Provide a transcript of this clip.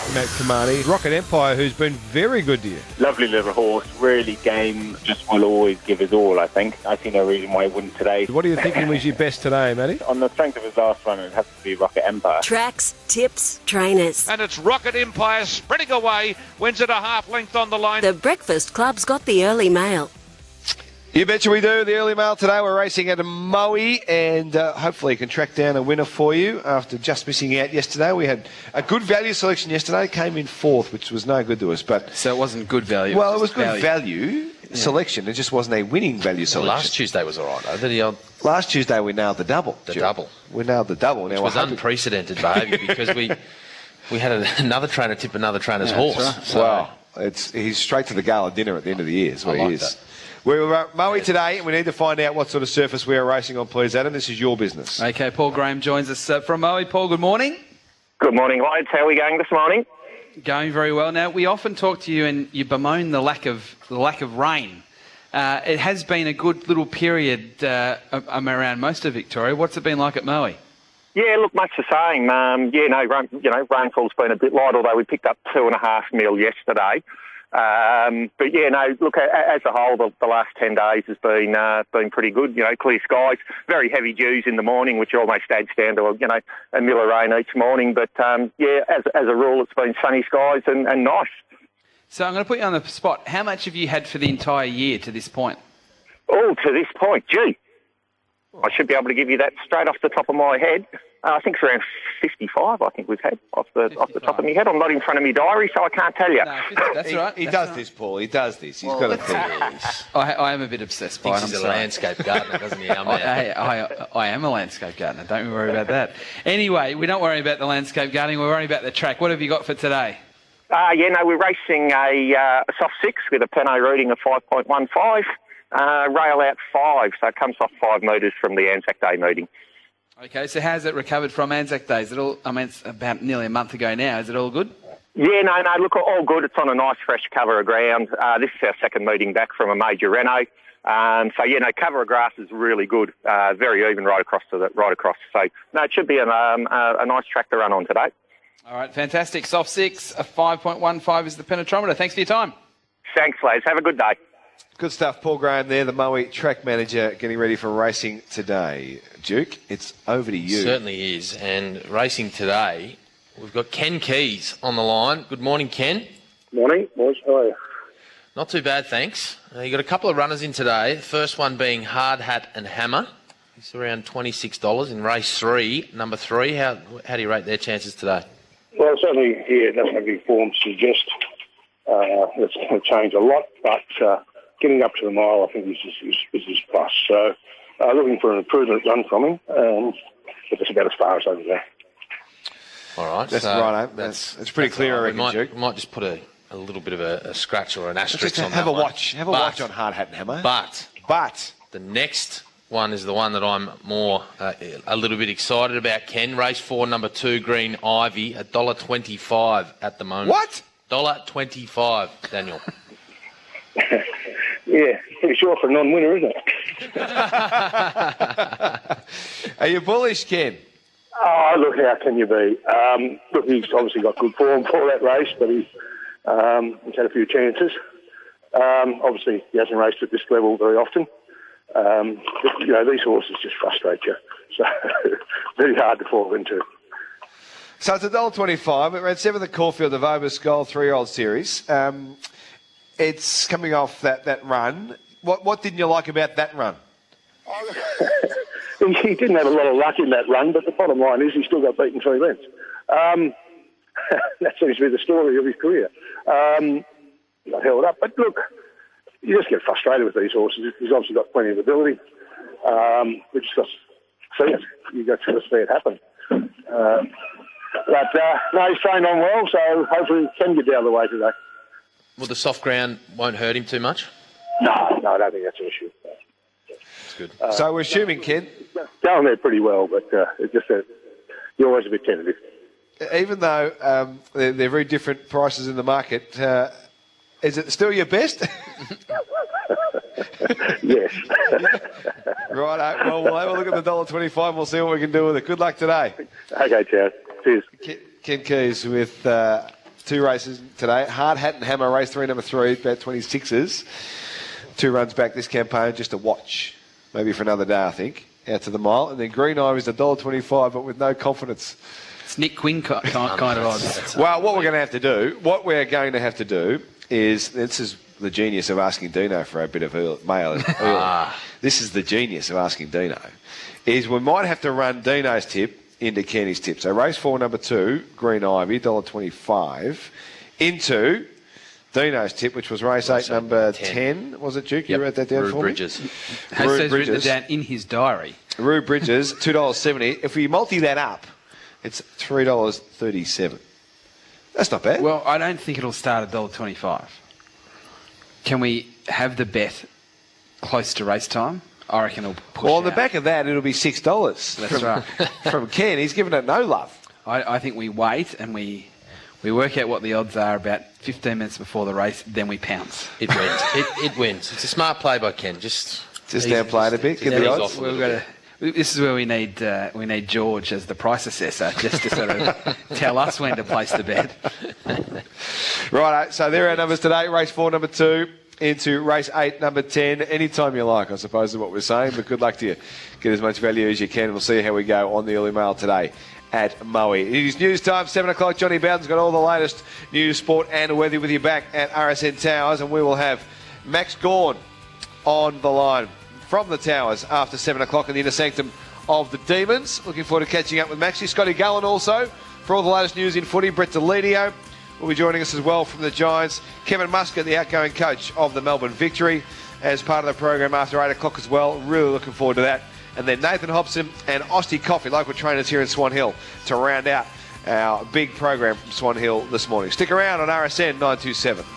Matt Kamani. Rocket Empire, who's been very good to you. Lovely little horse, really game, just will always give his all, I think. I see no reason why he wouldn't today. What are you thinking was your best today, Matty? On the strength of his last run, it has to be Rocket Empire. Tracks, tips, trainers. And it's Rocket Empire sprinting away, wins it a half length on the line. The Breakfast Club's got the early mail. You betcha we do. The early mail today. We're racing at Moe, and hopefully can track down a winner for you after just missing out yesterday. We had a good value selection yesterday. Came in fourth, which was no good to us. But so it wasn't good value. Well, it was good value selection. It just wasn't a winning value selection. Last Tuesday was all right, though. Last Tuesday we nailed the double. We nailed the double. Which was unprecedented behaviour because we had another trainer tip another trainer's horse. Right. So, well, he's straight to the gala dinner at the end of the year. Is where he is. We're at Moe today, and we need to find out what sort of surface we are racing on, please, Adam. This is your business. Okay, Paul Graham joins us from Moe. Paul, good morning. Good morning, lads. How are we going this morning? Going very well. Now, we often talk to you and you bemoan the lack of rain. It has been a good little period around most of Victoria. What's it been like at Moe? Yeah, look, much the same. Rainfall's been a bit light, although we picked up 2.5 mil yesterday. But yeah, no, look, as a whole, the last 10 days has been pretty good. You know, clear skies, very heavy dews in the morning, which almost adds down to, a mil of rain each morning. But yeah, as a rule, it's been sunny skies and nice. So I'm going to put you on the spot. How much have you had for the entire year to this point? Oh, to this point, gee. I should be able to give you that straight off the top of my head. I think it's around 55, I think we've had, off the top of my head. I'm not in front of my diary, so I can't tell you. No, that's right. He does this, Paul. He does this. He's got a thing. I am a bit obsessed by it. He's a landscape gardener, doesn't he? I am a landscape gardener. Don't worry about that. Anyway, we don't worry about the landscape gardening. We're worrying about the track. What have you got for today? We're racing a soft 6 with a Pinot reading of 5.15. Rail out 5, so it comes off 5 metres from the Anzac Day meeting. Okay, so how's it recovered from Anzac Day? Is it all? I mean, it's about nearly a month ago now. Is it all good? Yeah, no, look, all good. It's on a nice fresh cover of ground. This is our second meeting back from a major reno. Cover of grass is really good. Very even right across. So, no, it should be a nice track to run on today. All right, fantastic. Soft 6, a 5.15 is the penetrometer. Thanks for your time. Thanks, lads. Have a good day. Good stuff. Paul Graham there, the Moe track manager, getting ready for racing today. Duke, it's over to you. Certainly is. And racing today, we've got Ken Keys on the line. Good morning, Ken. Morning, boys. How are you? Not too bad, thanks. You got a couple of runners in today. First one being Hard Hat and Hammer. It's around $26 in race 3. Number 3, how do you rate their chances today? Well, certainly, it doesn't have any form to suggest it's going to change a lot, but getting up to the mile, I think, is his plus. So, looking for an improvement run from him, but that's about as far as I can go. All right. That's right. It's pretty clear, I reckon, Duke. We might just put a little bit of a scratch or an asterisk on that. Have a watch on Hard Hat and Hammer. But the next one is the one that I'm more a little bit excited about, Ken. Race 4, number 2, Green Ivy, $1.25 at the moment. What? $1.25, Daniel. Yeah, pretty short for a non-winner, isn't it? Are you bullish, Ken? Oh, look, how can you be? Look, he's obviously got good form for that race, but he's had a few chances. Obviously, he hasn't raced at this level very often. These horses just frustrate you. So, very hard to fall into. So it's $1.25. It ran 7th at Caulfield of Oberskoll 3-year-old series. It's coming off that run. What didn't you like about that run? He didn't have a lot of luck in that run, but the bottom line is he still got beaten 3 lengths. That seems to be the story of his career. Got held up. But look, you just get frustrated with these horses. He's obviously got plenty of ability. We just got to see it. You've got to see it happen. No, he's trained on well, so hopefully he can get down the way today. Well, the soft ground won't hurt him too much? No, I don't think that's an issue. That's good. So we're assuming, Ken? Going there pretty well, but it's just that you're always a bit tentative. Even though they're very different prices in the market, is it still your best? Yes. Right. Well, we'll have a look at the $1.25. We'll see what we can do with it. Good luck today. Okay, Chad. Cheers. Ken Keys with 2 races today. Hard Hat and Hammer, race 3, number 3, about 26s. 2 runs back this campaign, just a watch. Maybe for another day, I think, out to the mile. And then Green Ivy's $1.25, but with no confidence. It's Nick Quinn kind of odds. Well, what we're going to have to do is, this is the genius of asking Dino for a bit of mail early. This is the genius of asking Dino, is we might have to run Dino's tip into Kenny's tip. So race 4, number 2, Green Ivy, $1.25, into Dino's tip, which was race 8, number 10. Was it, Duke? Yep. You wrote that down Rue for Bridges. me? Has written it down in his diary. Rue Bridges, $2.70. If we multi that up, it's $3.37. That's not bad. Well, I don't think it'll start at $1.25. Can we have the bet close to race time? I reckon it'll push Well, on the out. back of that, it'll be $6. That's right. From Ken. He's given it no love. I think we wait and we work out what the odds are about 15 minutes before the race, then we pounce. It wins. It wins. It's a smart play by Ken. Just downplay it a bit. Give the odds. This is where we need George as the price assessor, just to sort of tell us when to place the bet. Right, so there are our numbers today. Race 4, number 2, into race 8, number 10. Anytime you like, I suppose, is what we're saying. But good luck to you. Get as much value as you can. We'll see how we go on the early mail today at Moe. It is news time, 7 o'clock. Johnny Bowden's got all the latest news, sport and weather with you back at RSN Towers. And we will have Max Gawn on the line from the Towers after 7 o'clock in the inner sanctum of the Demons. Looking forward to catching up with Maxie. Scotty Gallen also for all the latest news in footy. Brett Delidio will be joining us as well from the Giants. Kevin Muscat, the outgoing coach of the Melbourne Victory, as part of the program after 8 o'clock as well. Really looking forward to that. And then Nathan Hobson and Austie Coffee, local trainers here in Swan Hill, to round out our big program from Swan Hill this morning. Stick around on RSN 927.